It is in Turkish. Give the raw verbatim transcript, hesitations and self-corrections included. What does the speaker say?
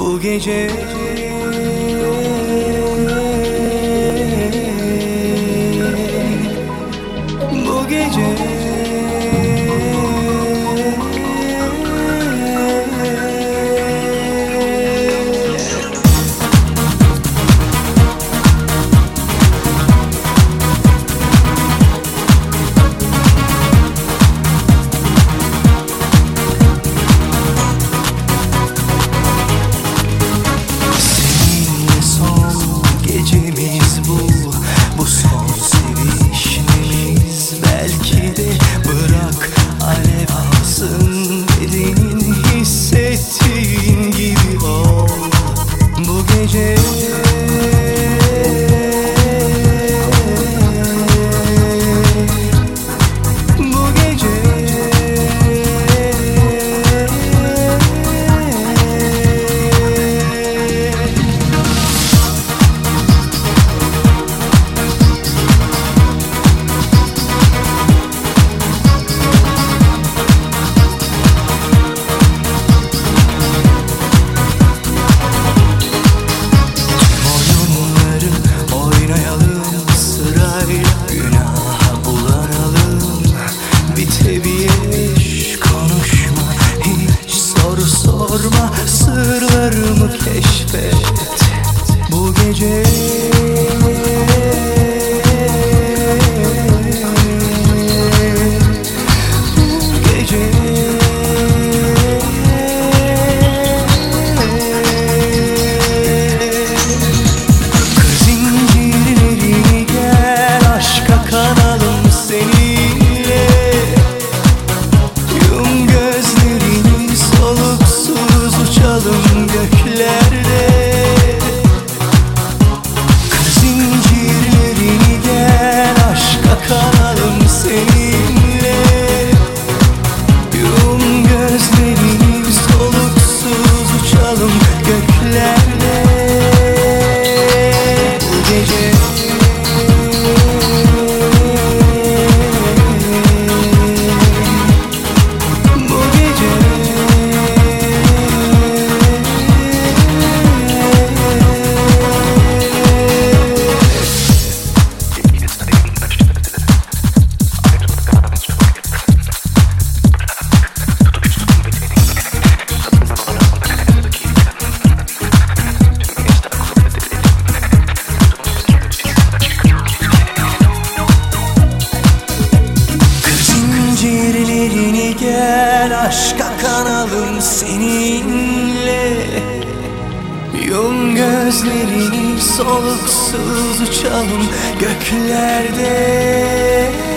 bu gece. Bu gece gecemiz bu, bu son sevişmemiz. Belki de bırak alev alsın bedenin, hissettiğin gibi ol bu gece. Bu gece sorma, sırlarımı keşfet bu gece. Bu gece kır zincirlerini, gel aşka kanalım seninle. Yum gözlerini, soluksuz uçalım göklerde. Kır zincirlerini, gel aşka kanalım seninle. Yum gözlerini, soluksuz uçalım göklerde. Bu gece zincirlerini, gel aşka kanalım seninle. Yum gözlerini, soluksuz uçalım göklerde.